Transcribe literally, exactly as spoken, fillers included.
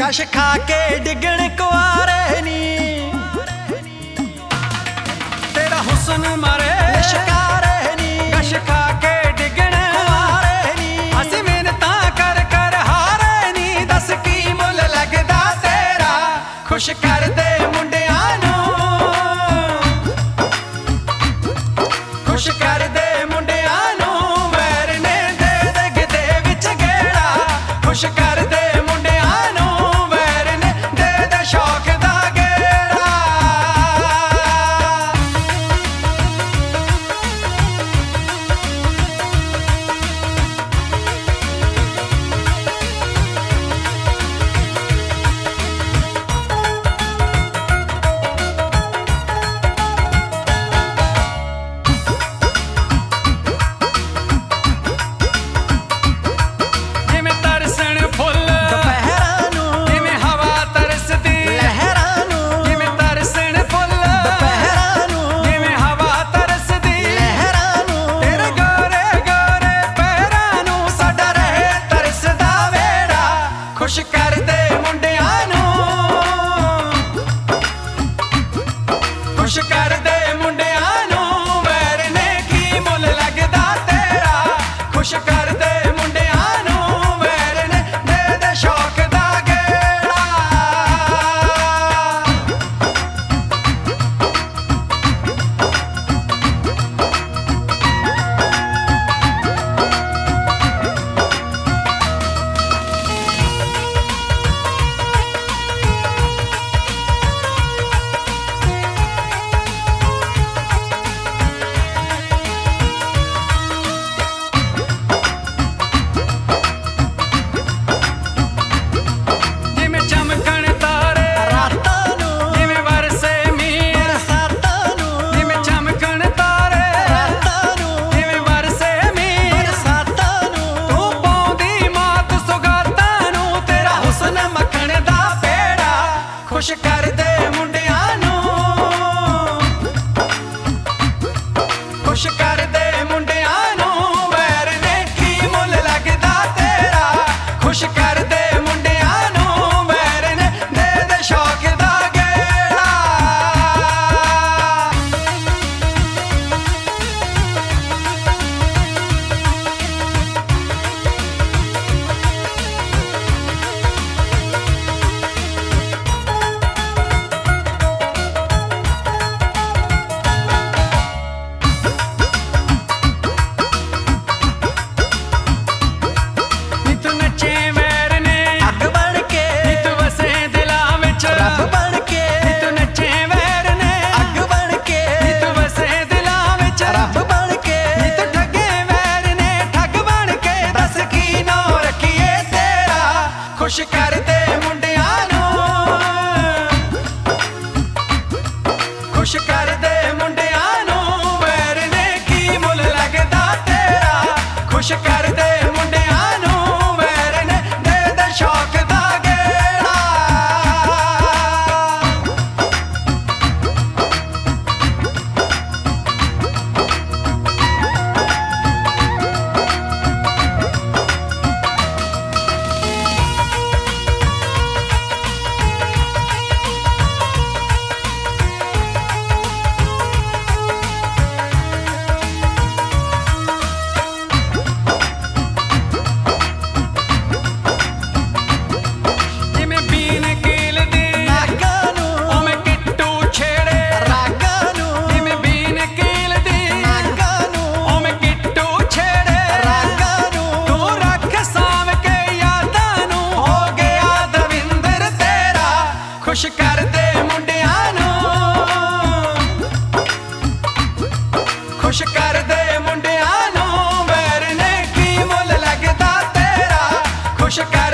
कश खा के डिगण कुआरे नी तेरा हुस्न मारे शिकारे नी कश खा के डिगण कुआरे नी असी मिन्नतां कर कर हारे नी दस की मुल लगदा तेरा खुश कर दे मुंडियां नूं खुश कर दे मुंडियां नूं वैर ने दे दे गिदे विच गेड़ा खुश कर दे खुश कर दे मुंडियां नूं खुश कर दे मुंडियां नूं वैर ने की मुल लगदा तेरा खुश कर दे मुंडियां नूं वैर ने दे दे शौक दा गेड़ा खुश कर दे मुंडियां नूं खुश कर दे मुंडियां नूं वैर ने की मुल लगदा तेरा खुश कर दे मुंडियां नूं वैर ने दे दे शौक दा गेड़ा खुश कर दे मुंडियां नूं खुश कर दे मुंडियां नूं वैर ने की मुल लगदा तेरा खुश कर दे मुंडियां नूं वैर ने दे दे शौक दा गेड़ा खुश कर दे मुंडियां नूं खुश कर दे मुंडियां नूं वैर ने की मुल लगदा तेरा खुश कर